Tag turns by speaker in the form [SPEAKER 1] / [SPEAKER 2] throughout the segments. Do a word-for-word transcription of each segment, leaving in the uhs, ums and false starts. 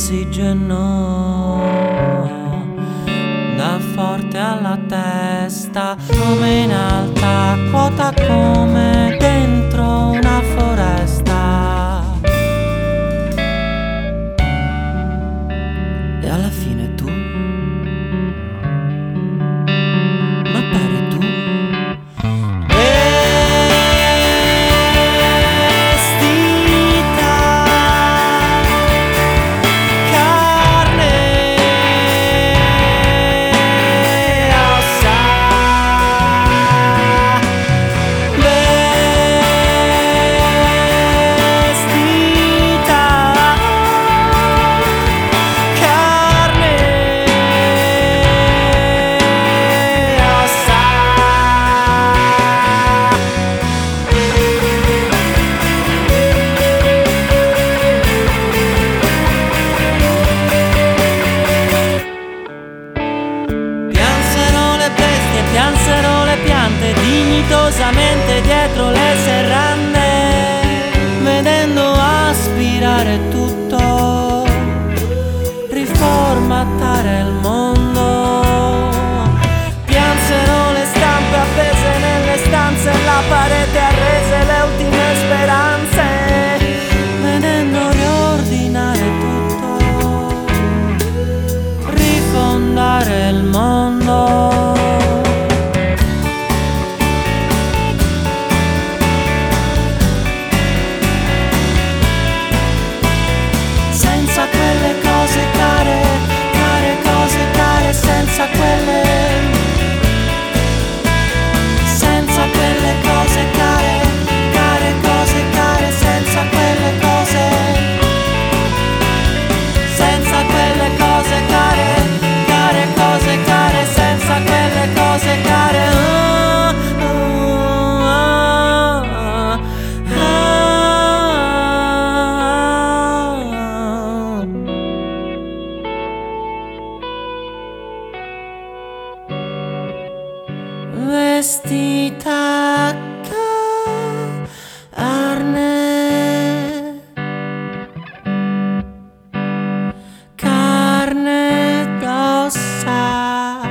[SPEAKER 1] ossigeno da forte alla testa, come in alta quota, come dentro una foresta. E alla fine tu, ma pare tu, piansero le piante dignitosamente dietro le serrande, vedendo aspirare tutto, riformattare il mondo. Piansero le stampe appese nelle stanze, la parete arrese le ultime speranze, vedendo riordinare tutto, rifondare il mondo. Senza quelle, senza quelle cose care, care cose care, senza quelle cose, senza quelle cose care, care cose care, senza quelle cose care. Oh, oh, oh, vestita carne, carne d'ossa,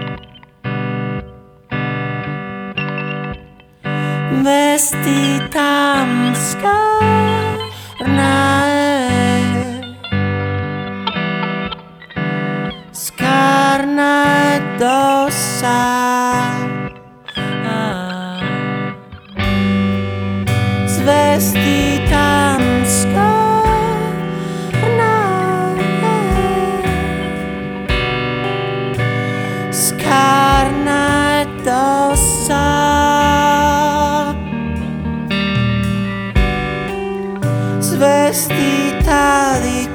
[SPEAKER 1] vestita scarna, scarna d'ossa. Svestita scarna, scarna ed ossa, svestita di